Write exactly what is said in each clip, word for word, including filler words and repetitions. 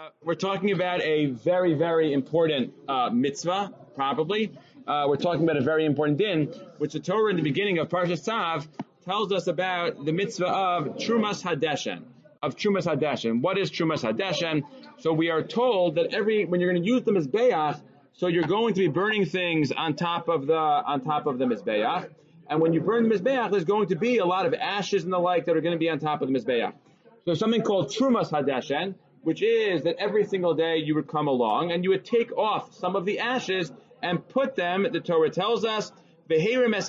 Uh, we're talking about a very, very important uh, mitzvah, probably. Uh, we're talking about a very important din, which the Torah in the beginning of Parshas Tzav tells us about the mitzvah of Trumas Hadeshen, of Trumas Hadeshen. What is Trumas Hadeshen? So we are told that every when you're going to use the mizbeach, so you're going to be burning things on top of the on top of the mizbeach, and when you burn the mizbeach, there's going to be a lot of ashes and the like that are going to be on top of the mizbeach. So there's something called Trumas Hadeshen, which is that every single day you would come along and you would take off some of the ashes and put them, the Torah tells us, you're going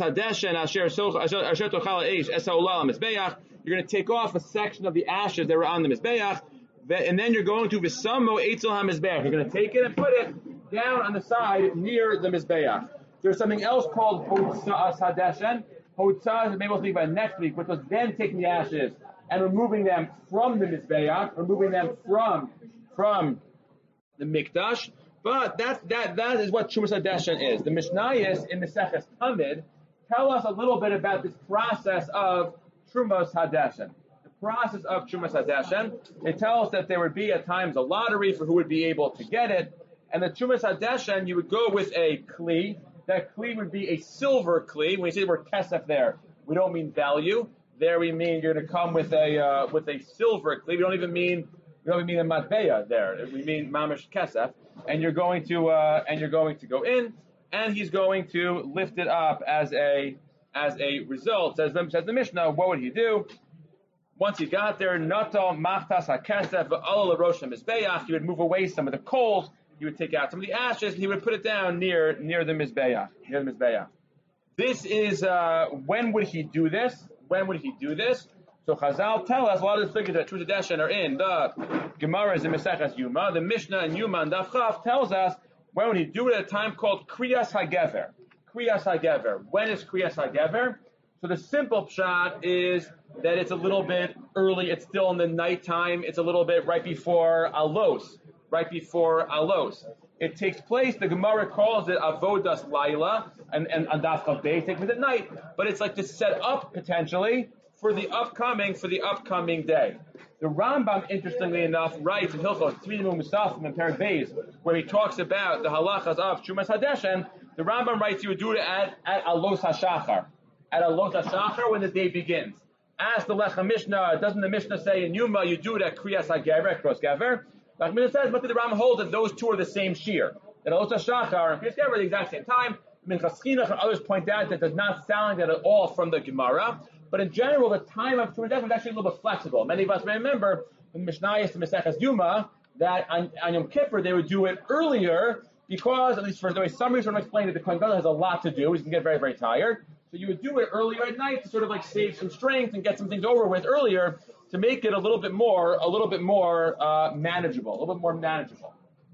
to take off a section of the ashes that were on the Mizbeach, and then you're going to V'samo Eitzel HaMizbeach. You're going to take it and put it down on the side near the Mizbeach. There's something else called Hotza'as Hadeshen. Hotza'as, maybe we'll speak about next week, which was then taking the ashes and removing them from the Mizbeach, removing them from from the Mikdash. But that that that is what Trumas Hadeshen is. The Mishnayos in the Seches Tamid tell us a little bit about this process of Trumas Hadeshen. The process of Trumas Hadeshen. They tell us that there would be at times a lottery for who would be able to get it. And the Trumas Hadeshen, you would go with a kli. That kli would be a silver kli. When we say the word kesef there, we don't mean value. There we mean you're going to come with a uh, with a silver kli. We don't even mean we don't even mean a matbeya there. We mean mamish kesef, and you're going to uh, and you're going to go in, and he's going to lift it up as a as a result. Says the, says the Mishnah. What would he do? Once he got there, nato machtas hakesef v'al l'rosh hamizbeach. He would move away some of the coals. He would take out some of the ashes. And he would put it down near near the mizbeach. Near the mizbeach. This is uh, when would he do this? When would he do this? So Chazal tell us a lot of the figures that Trumas Hadeshen are in the Gemara in Maseches Yuma. The Mishnah in Yuma and Daf Chaf tells us when would he do it at a time called Kriyas HaGever. Kriyas HaGever. When is Kriyas HaGever? So the simple pshat is that it's a little bit early. It's still in the nighttime. It's a little bit right before Alos. Right before Alos. It takes place, the Gemara calls it Avodas Laila, and, and on Daf Chav Beis, takes place at night, but it's like to set up, potentially, for the upcoming, for the upcoming day. The Rambam, interestingly enough, writes in Hilchos Tzvi Musafim in Perek Beis, where he talks about the halachas of Trumas Hadeshen. The Rambam writes you would do it at, at Alos HaShachar. At Alos HaShachar, when the day begins. Ask the Lechem Mishnah, doesn't the Mishnah say in Yuma, you do it at Kriyas HaGever, at Kros Gever? Like Mishnah says, but the Rambam holds that those two are the same shear. That Alos HaShachar and Kriyas Gever are the exact same time. Minchas Chinuch and others point out that does not sound like that at all from the Gemara. But in general, the time of Trumas Hadeshen is actually a little bit flexible. Many of us may remember from Mishnayos to Maseches Yuma that on, on Yom Kippur they would do it earlier because, at least for the way some reason I'm explaining, that the Kohen Gadol has a lot to do. He can get very, very tired. So you would do it earlier at night to sort of like save some strength and get some things over with earlier to make it a little bit more, a little bit more uh, manageable, a little bit more manageable.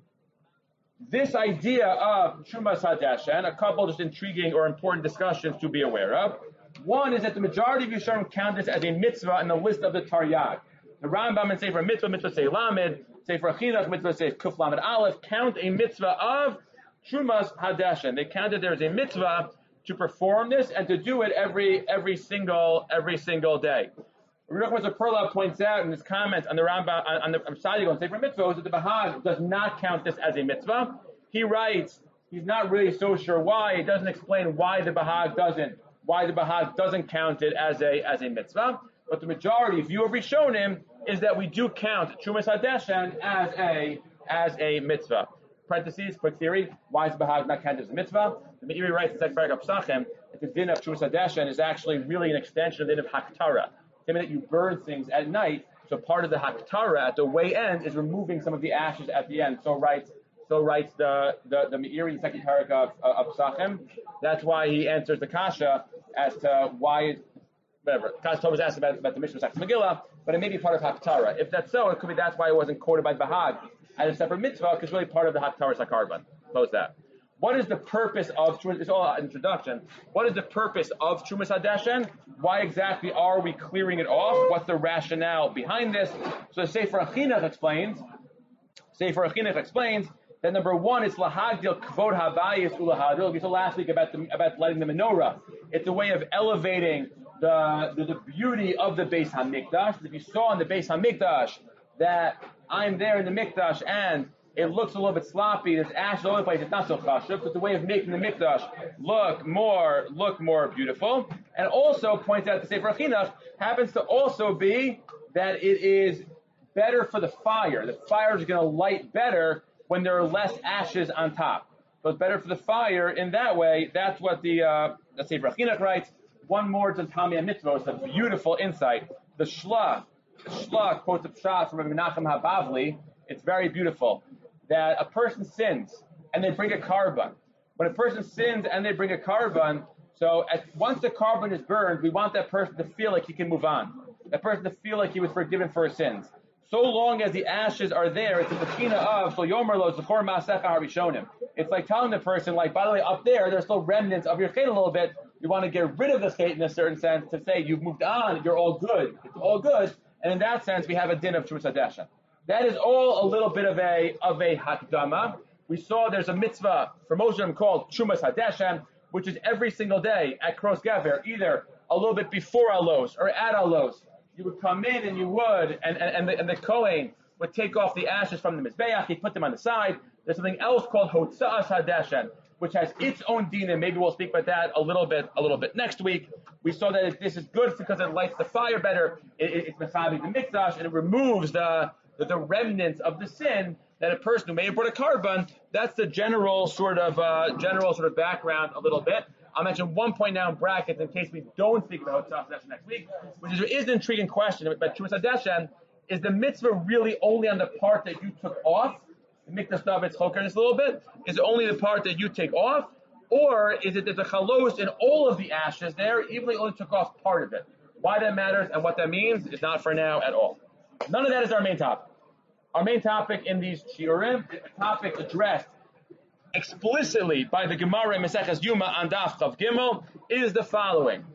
This idea of Trumas Hadeshen, a couple just intriguing or important discussions to be aware of. One is that the majority of Yisharim count this as a mitzvah in the list of the Taryag. The Rambam and Sefer Mitzvah, Mitzvah Say Lamed, Sefer Chinuch, Mitzvah Say Kuf Lamed Aleph, count a mitzvah of Trumas Hadeshen. They counted there as a mitzvah to perform this and to do it every every single every single day. Rabbi Yochanan Perla points out in his comments on the Rambam on the Sadiq on Sefer Mitzvah that the Bahag does not count this as a mitzvah. He writes he's not really so sure why. He doesn't explain why the Bahag doesn't why the Bahag doesn't count it as a as a mitzvah. But the majority view of Rishonim is that we do count Trumas Hadeshen as a as a mitzvah. Parentheses, quick theory, why is the Bahag not counted as a mitzvah? The Meiri writes in Sek Parak Pesachim that the din of Trumas Hadeshen is actually really an extension of the din of Haktara. I mean that you burn things at night, so part of the Haktara at the way end is removing some of the ashes at the end. So writes so writes the the, the Meiri in the second parak of, uh, of Pesachim. That's why he answers the kasha as to why whatever. Kasha was asked about, about the Mishnah Masechtas Megillah, but it may be part of Haktara. If that's so, it could be that's why it wasn't quoted by Bahag as a separate mitzvah, because it's really part of the Haktara Sakarban. Close that. What is the purpose of Trumas? It's all an introduction. What is the purpose of Trumas Hadeshen? Why exactly are we clearing it off? What's the rationale behind this? So Sefer Chinuch explains. Sefer Chinuch explains that number one is lahagdil kvod habayis ulahadil. We saw last week about the, about lighting the menorah. It's a way of elevating the, the the beauty of the Beis Hamikdash. If you saw in the Beis Hamikdash that I'm there in the mikdash and it looks a little bit sloppy, there's ashes all over the place, it's not so chashuv, so it's a way of making the mikdash look more, look more beautiful. And also points out the Sefer Chinuch happens to also be that it is better for the fire. The fire is going to light better when there are less ashes on top. So it's better for the fire in that way. That's what the, uh, the Sefer Chinuch writes. One more to Tamei Mitzvah. It's a beautiful insight. The Shla, the Shla quotes a pshat from Rabbi Menachem HaBavli. It's very beautiful. That a person sins and they bring a carbon. When a person sins and they bring a carbon, so at, once the carbon is burned, we want that person to feel like he can move on. That person to feel like he was forgiven for his sins. So long as the ashes are there, it's a bechina of so yomer lo zechor ma'asecha harishonim. It's like telling the person, like, by the way, up there, there's still remnants of your chet a little bit. You want to get rid of the chet in a certain sense to say you've moved on, you're all good. It's all good. And in that sense, we have a din of Chumas Hadeshen. That is all a little bit of a of a hakdama. We saw there's a mitzvah for Moshe called Chumas Hadeshen, which is every single day at Kros Gever, either a little bit before Alos or at Alos. You would come in and you would, and, and, and, the, and the Kohen would take off the ashes from the Mizbeach, he'd put them on the side. There's something else called Hotza'as Hadeshen, which has its own din, and maybe we'll speak about that a little bit a little bit next week. We saw that it, this is good because it lights the fire better, it, it, it's Mechavi the Mikdash, and it removes the, the, the remnants of the sin that a person who may have brought a carbon. That's the general sort of uh, general sort of background a little bit. I'll mention one point now in brackets in case we don't speak about Hotza'as Hadeshen next week, which is, is an intriguing question about Chumas Hadeshen. Is the mitzvah really only on the part that you took off? The Mikdash David's choker this a little bit. Is it only the part that you take off? Or is it that the chalos in all of the ashes there, even though you only took off part of it? Why that matters and what that means is not for now at all. None of that is our main topic. Our main topic in these shiurim, a topic addressed explicitly by the Gemara in Maseches Yuma on Daf Chav Gimel, is the following.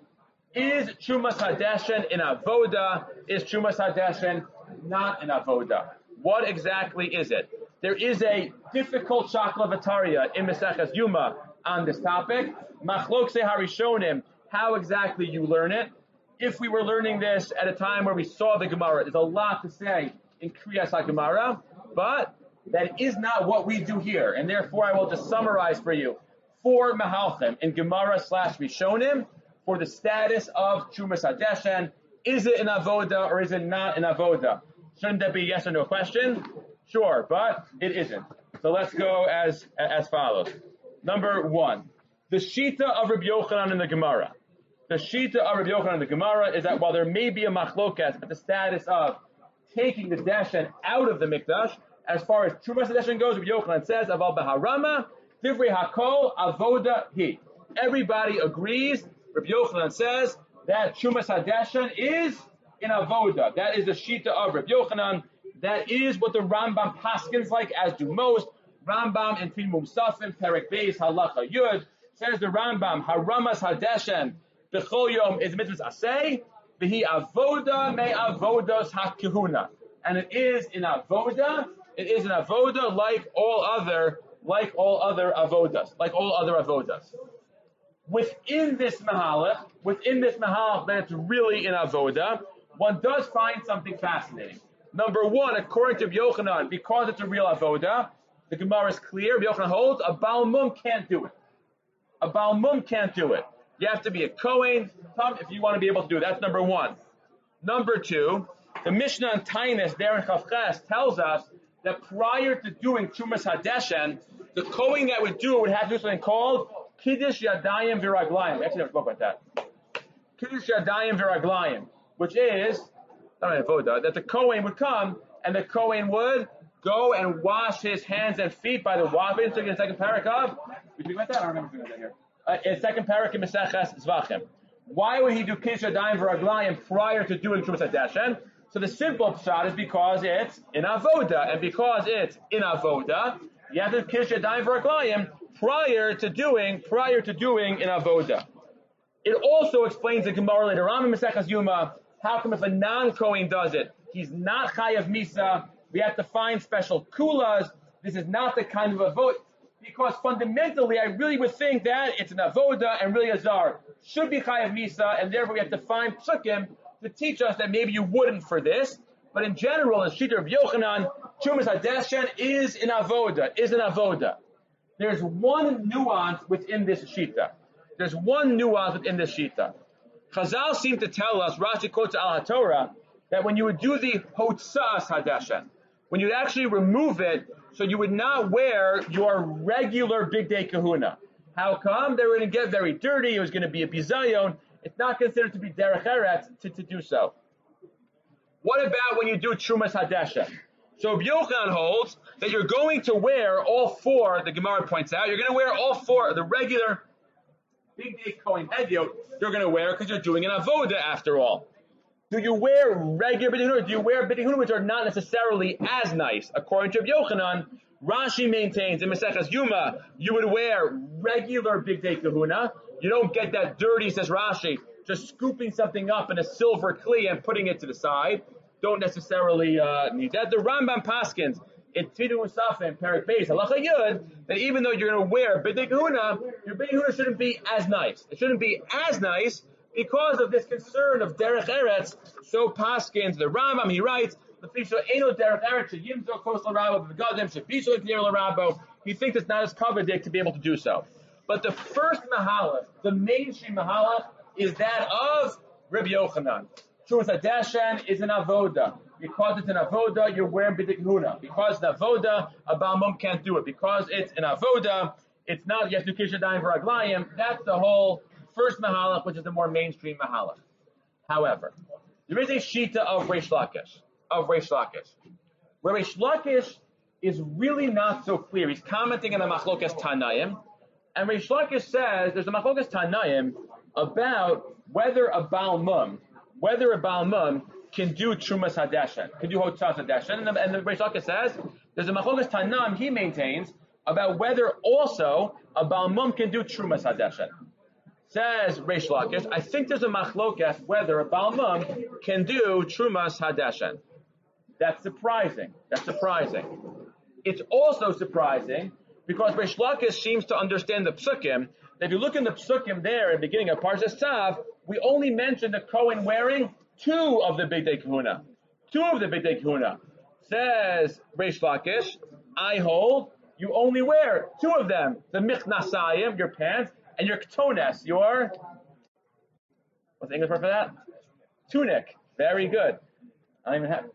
Is Chumas Hadeshen in Avoda? Is Chumas Hadeshen not in Avoda? What exactly is it? There is a difficult shakla v'taria in Maseches Yuma on this topic. Machlokse Harishonim, how exactly you learn it. If we were learning this at a time where we saw the Gemara, there's a lot to say in Kriyas HaGemara, but that is not what we do here, and therefore I will just summarize for you four Mahalchim in Gemara slash Rishonim for the status of Chumas Hadeshen. Is it in Avoda or is it not in Avoda? Shouldn't that be a yes or no question? Sure, but it isn't. So let's go as as follows. Number one, the Shita of Rabbi Yochanan in the Gemara. The Shita of Rabbi Yochanan in the Gemara is that while there may be a machlokas at the status of taking the Deshen out of the Mikdash, as far as Chumas Hadeshen goes, Rabbi Yochanan says, Aval Baharama, Divrei Hakol, Avoda Hi. Everybody agrees, Rabbi Yochanan says, that Chumas Hadeshen is in Avoda. That is the Shita of Rabbi Yochanan. That is what the Rambam paskins like, as do most. Rambam in Tin Mumsafim, Perek Beis, Halacha Yud, says the Rambam, Haramas Hadeshen, B'chol Yom is mitzvahs asay, V'hi Avoda me Avodos HaKehuna. And it is in Avoda, it is in Avoda like all other, like all other Avodas, like all other Avodas. Within this Mahalach, within this Mahalach that it's really in Avoda, one does find something fascinating. Number one, according to Rabbi Yochanan, because it's a real Avoda, the Gemara is clear. Rabbi Yochanan holds a Baal Mum can't do it. A Baal Mum can't do it. You have to be a Kohen if you want to be able to do it. That's number one. Number two, the Mishnah on Tainus there in Chavches tells us that prior to doing Chumas Hadeshen, the Kohen that would do it would have to do something called Kiddush Yadayim Viraglayim. Actually, I never spoke about that. Kiddush Yadayim Viraglayim, which is not an avoda, that the Kohen would come and the Kohen would go and wash his hands and feet by the water. So in the second parak of, we speak about that? I don't remember doing that here. Uh, in second parak in Maseches Zvachim. Why would he do Kiddush Yadayim Viraglayim prior to doing Chumas Hadeshen? So the simple shot is because it's in Avoda, and because it's in Avoda, you have to Kiddush Yadayim Viraglayim prior to doing, prior to doing in Avoda. It also explains the Gemara later on in Maseches Yuma. How come if a non-Kohen does it, he's not Chayav Misa? We have to find special kulas. This is not the kind of avoda, because fundamentally, I really would think that it's an avoda and really a zar should be Chayav Misa, and therefore we have to find psukim to teach us that maybe you wouldn't for this. But in general, the Shita of Yochanan, Trumas Hadeshen is in Avoda, is in Avoda. There's one nuance within this Shita. There's one nuance within this Shita. Chazal seem to tell us, Rashi quotes Al HaTorah, that when you would do the Hotzas Hadeshen, when you'd actually remove it, so you would not wear your regular Big Day Kahuna. How come? They were going to get very dirty, it was going to be a bizayon. It's not considered to be derech eretz to, to do so. What about when you do Trumas Hadeshen? So Yochanan holds that you're going to wear all four, the Gemara points out, you're going to wear all four, the regular Big Day Kohen Hedyot, you're going to wear because you're doing an avoda after all. Do you wear regular B'dei Huna? Do you wear B'dei Huna which are not necessarily as nice? According to Yochanan, Rashi maintains in Maseches Yuma, you would wear regular Big Day Kahuna. You don't get that dirty, says Rashi, just scooping something up in a silver kli and putting it to the side. Don't necessarily uh, need that. The Rambam Paskins, in Tfidu Musafim, Perik Beis, Halacha Yud, that even though you're going to wear Big Day Kahuna, your B'dei Huna shouldn't be as nice. It shouldn't be as nice because of this concern of Derech Eretz. So Paskins, the Rambam, he writes, he thinks it's not as coveted to be able to do so. But the first mahalach, the mainstream mahalach, is that of Rabbi Yochanan. Trumas Hadeshen is an avoda. Because it's an avoda, you're wearing B'dei Huna. Because it's an avoda, a Baal Mum can't do it. Because it's an avoda, it's not, you have to kish Yadayim v'Raglayim. That's the whole first mahalach, which is the more mainstream mahalach. However, there is a shita of Reish Lakish. Of Reish Lakish, where Reish Lakish is really not so clear. He's commenting on the Machlokas Tanaim, and Reish Lakish says there's a Machlokas Tanaim about whether a Baal Mum, whether a Baal Mum can do Trumas Hadeshen, can do Hotzas Hadeshen, and the, and the Reish Lakish says there's a Machlokas Tanaim he maintains about whether also a Baal Mum can do Trumas Hadeshen. Says Reish Lakish, I think there's a Machlokas whether a Baal Mum can do Trumas Hadeshen. That's surprising. That's surprising. It's also surprising because Reish Lakish seems to understand the psukim. If you look in the psukim there at the beginning of Parshas Tzav, we only mentioned the Kohen wearing two of the Big Day Kahuna. Two of the Big Day Kahuna. Says Reish Lakish, I hold you only wear two of them. The Michnasayim, your pants, and your Ktones, your, what's the English word for that? Tunic. Very good. I don't even have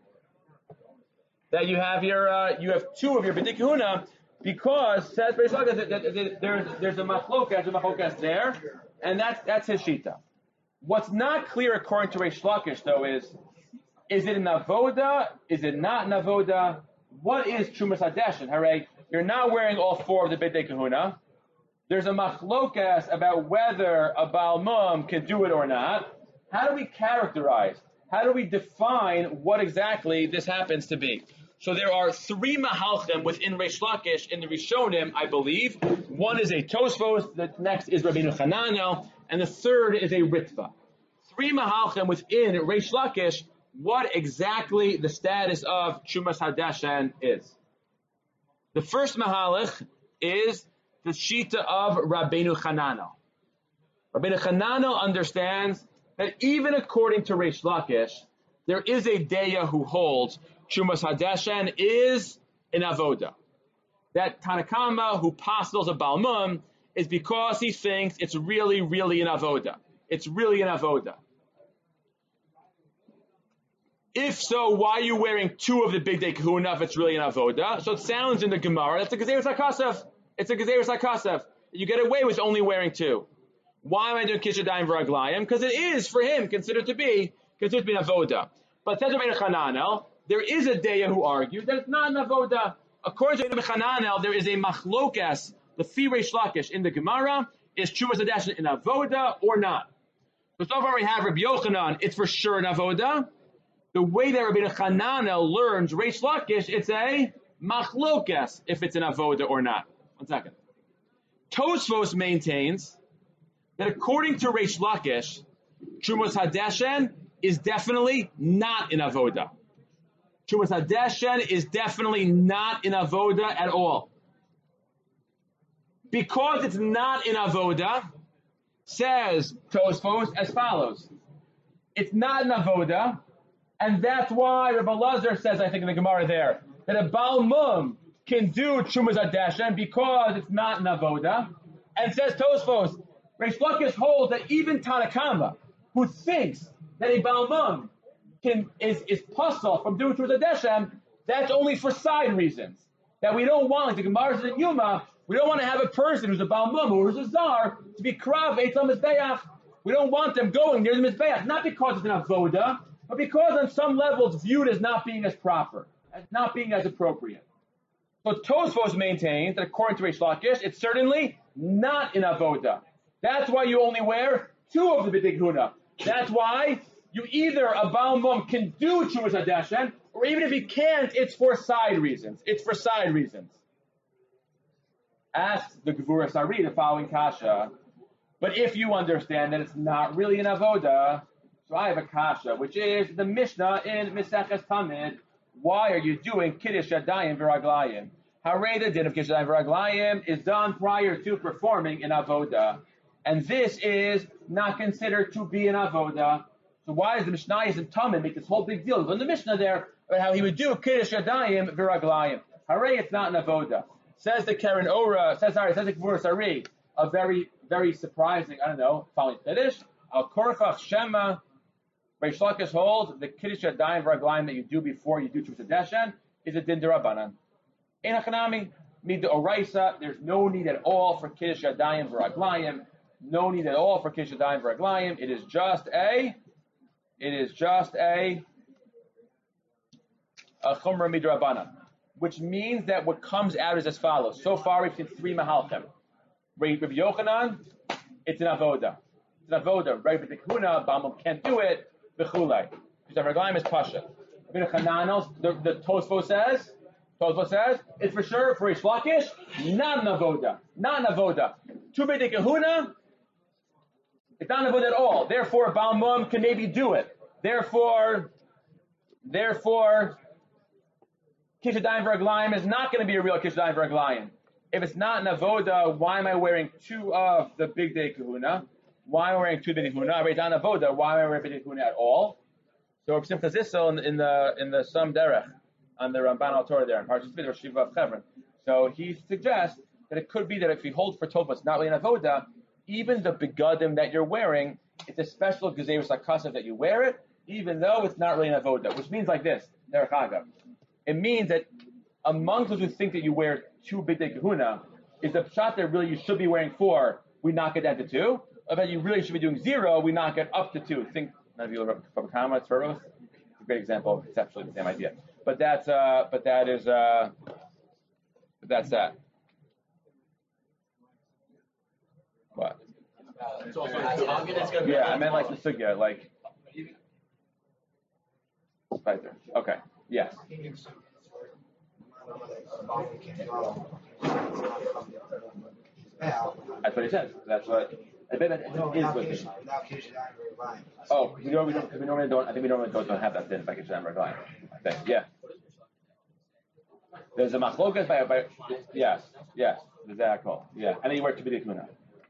that you have your uh, you have two of your B'dei Kahuna because says Reish Lakish that, that, that there's there's a machlokas, a machlokas there, and that's that's his shita. What's not clear according to Reish Lakish though is is it an avoda? Is it not an avoda? What is Trumas Hadeshen? Hooray! You're not wearing all four of the B'dei Kahuna. There's a machlokas about whether a Baal Mum can do it or not. How do we characterize? How do we define what exactly this happens to be? So there are three mahalchim within Reish Lakish in the Rishonim, I believe. One is a Tosfos, the next is Rabbeinu Hananel, and the third is a Ritva. Three mahalchim within Reish Lakish, what exactly the status of Trumas Hadeshen is. The first mahalach is the shita of Rabbeinu Hananel. Rabbeinu Hananel understands that even according to Reish Lakish, there is a Deya who holds Trumas Hadeshen is an avoda. That Tanakama who postles a Baal Mum is because he thinks it's really, really an avoda. It's really an avoda. If so, why are you wearing two of the Big Day Kahuna if it's really an avoda? So it sounds in the Gemara, that's a Gezeirus HaKasav. It's a Gezeirus HaKasav. You get away with only wearing two. Why am I doing Kish Yadayim v'Raglayim? Because it is, for him, considered to be, considered to be an avoda. But says Rabbeinu Hananel, there is a Deya who argued that it's not an avoda. According to Rabbeinu Hananel, there is a machlokas, the Fi Reish Lakish in the Gemara, is Trumas Hadeshen an avoda or not? So so far we have Rabbi Yochanan, it's for sure an avoda. The way that Rabbeinu Hananel learns Reish Lakish, it's a machlokas if it's an avoda or not. One second. Tosfos maintains that according to Reish Lakish, Trumas Hadeshen is definitely not in avoda. Trumas Hadeshen is definitely not in avoda at all. Because it's not in avoda, says Tosfos as follows. It's not in avoda And that's why Rabbi Lazar says, I think in the Gemara there, that a Baal Mum can do Chumas Adeshen because it's not an avoda. And says Tosfos, Reish Lakish holds that even Tanakama, who thinks that a Baal Mum can is is puzzle from doing Chumas Adeshen, that's only for side reasons. That we don't want, like the Gemara says in Yuma, we don't want to have a person who's a Baal Mum or who's a Zar to be Krav Eitz HaMizbeach. We don't want them going near the Mizbeach, not because it's an avoda, but because on some level it's viewed as not being as proper, as not being as appropriate. So Tosfos maintains that according to Reish Lakish, it's certainly not an avoda. That's why you only wear two of the B'dig Huna. That's why you either, a Baal Mum can do Chumas Hadeshen, or even if he can't, it's for side reasons. It's for side reasons. Asks the Gevura Sari the following kasha. But if you understand that it's not really an avoda, so I have a kasha, which is the Mishnah in Meseches Tamid. Why are you doing Kiddush Yadayim V'Raglayim? Harei the din of Kiddush Yadayim V'Raglayim is done prior to performing an avoda. And this is not considered to be an avoda. So why does the Mishnah in Tamid make this whole big deal? In the Mishnah there, about how he would do Kiddush Yadayim V'Raglayim. Harei, it's not an avoda. Says the Karen Ora, says, sorry, says the Gevura Sari, a very, very surprising, I don't know, following Kiddush. Al Korchach Shema, Reish Lakish holds the Kiddush Yadayim V'Raglayim that you do before you do Chumas Hadeshen is a din derabanan. Ein Hachanami, mid the Oraisa, there's no need at all for Kiddush Yadayim V'Raglayim. No need at all for Kiddush Yadayim V'Raglayim. It is just a, it is just a, a Chumrah midrabanan, which means that what comes out is as follows. So far we've seen three Mahalchem. Rabbi Yochanan, it's an avoda. It's an avoda. Rabbi Tikhuna, Baal Mum can't do it. B'chulei. Because Raglayim is pasha. Rabbi Chananos, the, the Tosfos says, Tosfos says, it's for sure for Reish Lakish, not an avoda. Not an avoda. Tu B'dei Kahuna, it's not an avoda at all. Therefore, Baal Mum can maybe do it. Therefore, therefore, Kiddush Yadayim V'Raglayim is not going to be a real Kiddush Yadayim V'Raglayim. If it's not an avoda, why am I wearing two of the big day kahuna? Why am I wearing two big day kahuna? I already done avoda. Why am I wearing big day kahuna at all? So Rav Simcha Zissel in, in the in the Sam Derech on the Ramban Al Torah there in Parshas Vidr Shiva of Chevron. So he suggests that it could be that if we hold for Tova, it's not really an avoda. Even the begadim that you're wearing, it's a special gezerus hakasav that you wear it, even though it's not really an avoda. Which means like this, Derech Agav. It means that among those who think that you wear two b'dei kahuna, is the pshat that really you should be wearing four, we knock it down to two. Or that you really should be doing zero, we knock it up to two. Think, none of you look at Kama, it's a great example of conceptually the same idea. But that's, uh, but that is, uh, but that's that. What? Yeah, I meant like the sugya, like, right there. Okay, yes. That's what he says. That's what. I bet that no, is what it. Oh, we don't. We don't. We normally don't. I think we normally don't, don't have that then. If I can remember, I think. Yeah. There's a machlokas by by. Yes. Yes. Exactly. Yeah. And then you wear to be kuna.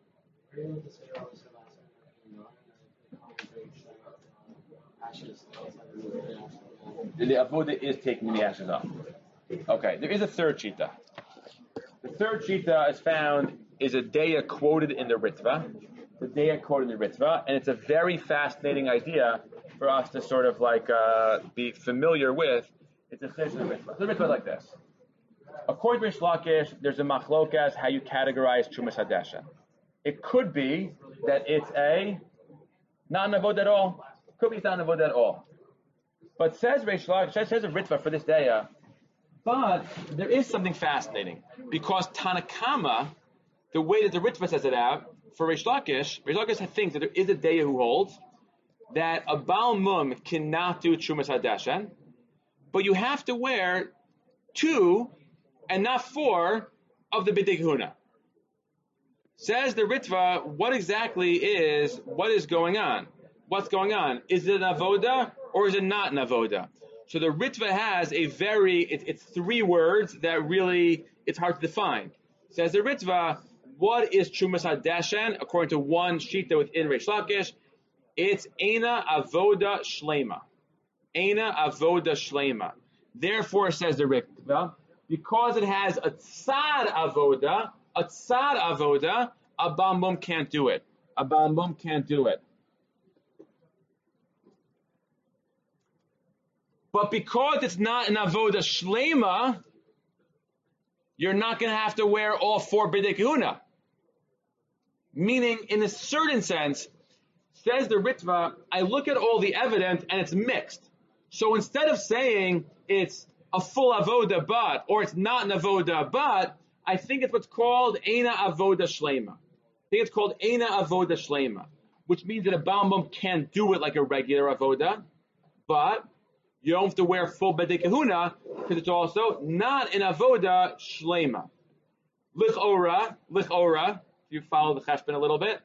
The avoda is taking the ashes off. Okay, there is a third shita. The third shita is found is a daya quoted in the Ritva. The daya quoted in the Ritva, and it's a very fascinating idea for us to sort of like uh, be familiar with. It's a session of Ritva. So the Ritva is like this. According to Reish Lakish, there's a machlokas how you categorize Chumas Hadeshen. It could be that it's a not an avodah at all. Could be it's not an avodah at all. But says Reish Lakish, says a Ritva for this daya. But there is something fascinating because Tanakama, the way that the Ritva says it out for Reish Lakish, Reish Lakish thinks that there is a daya who holds that a Baal Mum cannot do Chumas Hadeshen, but you have to wear two and not four of the B'dei Kahuna. Says the Ritva, what exactly is what is going on? What's going on? Is it an avoda or is it not an avoda? So the Ritva has a very, it, it's three words that really, it's hard to define. Says the Ritva, what is Chumas Hadeshen? According to one shita within Reish Lakish, it's Eina Avoda Shlema. Eina avoda shlema. Therefore, says the Ritva, because it has a tzad avoda, a tzad avoda, a Baal Mum can't do it. A Baal Mum can't do it. But because it's not an avoda shlema, you're not going to have to wear all four b'dei kahuna. Meaning, in a certain sense, says the Ritva, I look at all the evidence and it's mixed. So instead of saying it's a full avoda but, or it's not an avoda but, I think it's what's called eina avoda shlema. I think it's called eina avoda shlema, which means that a Baal Mum can't do it like a regular avoda, but you don't have to wear full b'dei kahuna because it's also not an avoda shlema. Lichora, lichora, if you follow the cheshbon a little bit,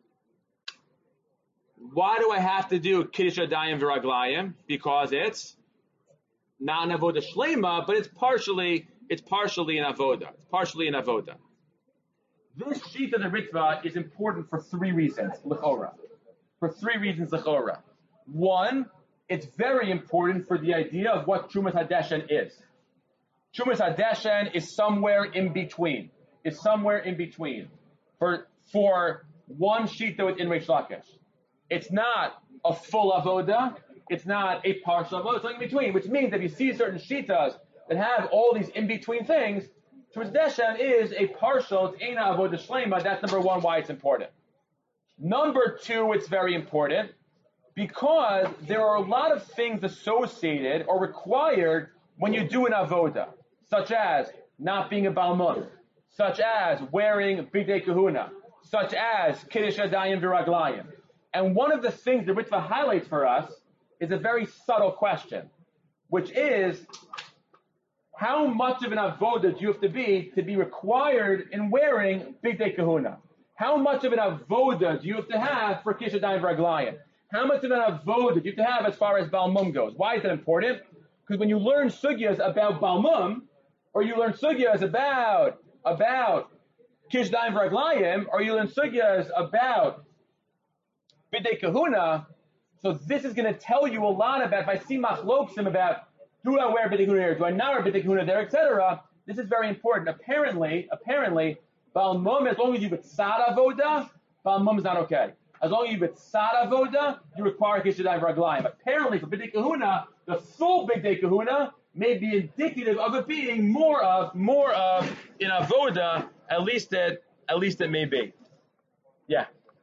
why do I have to do Kiddush Yadayim V'Raglayim? Because it's not an avoda shlema, but it's partially it's partially an avoda. It's partially an avoda. This sheet of the Ritva is important for three reasons, l'chora. For three reasons, l'chora. One, it's very important for the idea of what Trumas Hadeshen is. Trumas Hadeshen is somewhere in between. Is somewhere in between. For for one shita within Reish Lakish. It's not a full avoda. It's not a partial avoda. It's something in between, which means that if you see certain shitas that have all these in-between things, Trumas Hadeshen is a partial, it's eina avoda shlema. That's number one, why it's important. Number two, it's very important because there are a lot of things associated or required when you do an avoda, such as not being a Baal Mum, such as wearing b'dei kahuna, such as Kiddush Yadayim V'Raglayim. And one of the things the Ritva highlights for us is a very subtle question, which is, how much of an avoda do you have to be to be required in wearing b'dei kahuna? How much of an avoda do you have to have for Kiddush Yadayim V'Raglayim? How much of an avoda do you have to have as far as Baal Mum goes? Why is that important? Because when you learn sugyas about Baal Mum, or you learn sugyas about about Kiddush Yadayim V'Raglayim, or you learn sugyas about b'dei kahuna, so this is going to tell you a lot about, if I see machloksim about, do I wear b'dei kahuna here, do I not wear b'dei kahuna there, et cetera, this is very important. Apparently, apparently, Baal Mum, as long as you have tzad avoda, Baal Mum is not okay. As long as you have tzad avoda, you require Kiddush Yadayim V'Raglayim. Apparently, for b'dei kahuna, the full b'dei kahuna may be indicative of it being more of, more of in avoda, at least it, at least it may be. Yeah.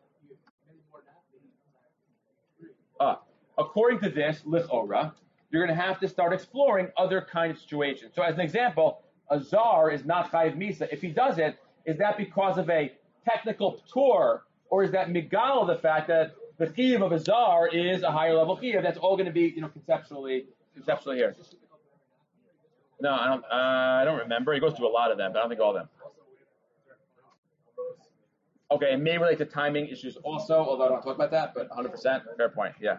Uh, according to this, lichora, you're going to have to start exploring other kind of situations. So as an example, a zar is not chayiv misa. If he does it, is that because of a technical p'tur, or is that migal the fact that the chiyuv of a zar is a higher level chiyuv? That's all going to be, you know, conceptually, conceptually here. No, I don't. Uh, I don't remember. He goes through a lot of them, but I don't think all of them. Okay, it may relate to timing issues also, although I don't talk about that, but one hundred percent, fair point, yeah.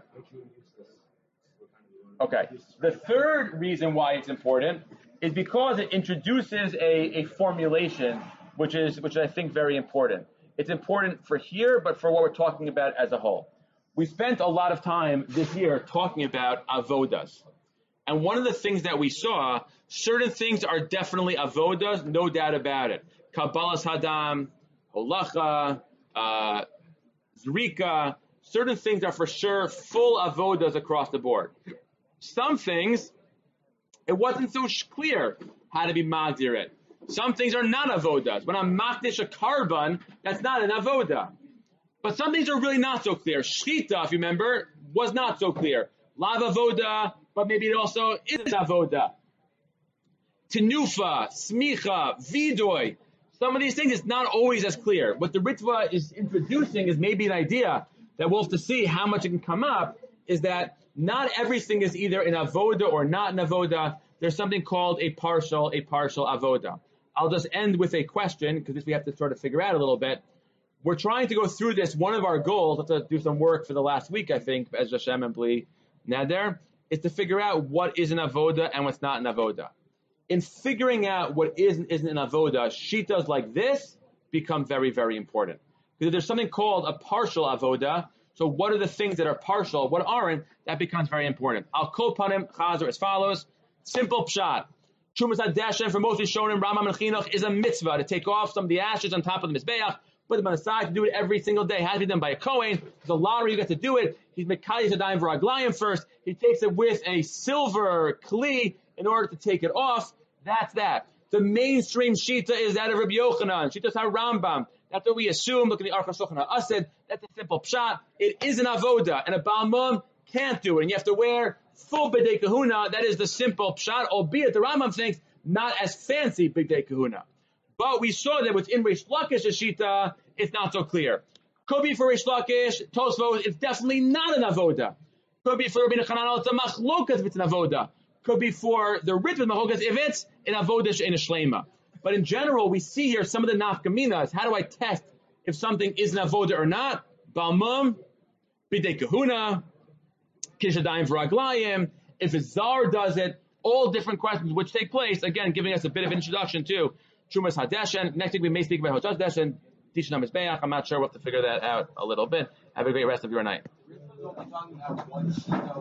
Okay, the third reason why it's important is because it introduces a, a formulation which is which I think very important. It's important for here, but for what we're talking about as a whole. We spent a lot of time this year talking about avodas. And one of the things that we saw, certain things are definitely avodas, no doubt about it. Kabbalas Hadam, Holacha, uh, Zrika, certain things are for sure full avodas across the board. Some things, it wasn't so sh- clear how to be magdir it. Some things are not avodas. When I'm makdish a carbon, that's not an avoda. But some things are really not so clear. Shchita, if you remember, was not so clear. Lav avoda, but maybe it also is avoda. Tenufa, smicha, vidoy. Some of these things is not always as clear. What the Ritva is introducing is maybe an idea that we'll have to see how much it can come up, is that not everything is either an avoda or not an avoda. There's something called a partial, a partial avoda. I'll just end with a question, because this we have to sort of figure out a little bit. We're trying to go through this. One of our goals, let's do some work for the last week, I think, as Hashem and Bli Nader, is to figure out what is an avoda and what's not an avoda. In figuring out what is and isn't an avoda, shitas like this become very, very important. Because if there's something called a partial avoda, So what are the things that are partial? What aren't? That becomes very important. Al kol panim chazer as follows. Simple pshat. Trumas hadeshen for mostly shown in Rambam and Chinuch is a mitzvah to take off some of the ashes on top of the mizbeach, put them on the side, to do it every single day. It has to be done by a kohen. There's a lottery you get to do it. He's mekayis adayim v'raglayim first. He takes it with a silver kli in order to take it off. That's that. The mainstream shita is that of Rabbi Yochanan. Shita's HaRambam. That's what we assume. Look at the Aruch HaShulchan HaAsid. That's a simple pshat. It is an avoda, and a Baal Mum can't do it. And you have to wear full B'dei Kahuna. That is the simple pshat, albeit the Rambam thinks not as fancy B'dei Kahuna. But we saw that within Reish Lakish's shita, it's not so clear. Could be for Reish Lakish, Tosfos, it's definitely not an avoda. Could be for Rabbi Chanan, it's a machlokas if it's an avoda. Could be for the Rit with machlokas if it's an avoda in a shlema. But in general, we see here some of the nafkaminas. How do I test if something is an avoda or not? Baal Mum, B'dei Kahuna, Kishadayim V'raglayim, if a Zar does it, all different questions which take place, again, giving us a bit of introduction to Trumas Hadeshen. Next week we may speak about Hoshas Deshen, Tisha Mizbeach. I'm not sure. We'll have to figure that out a little bit. Have a great rest of your night.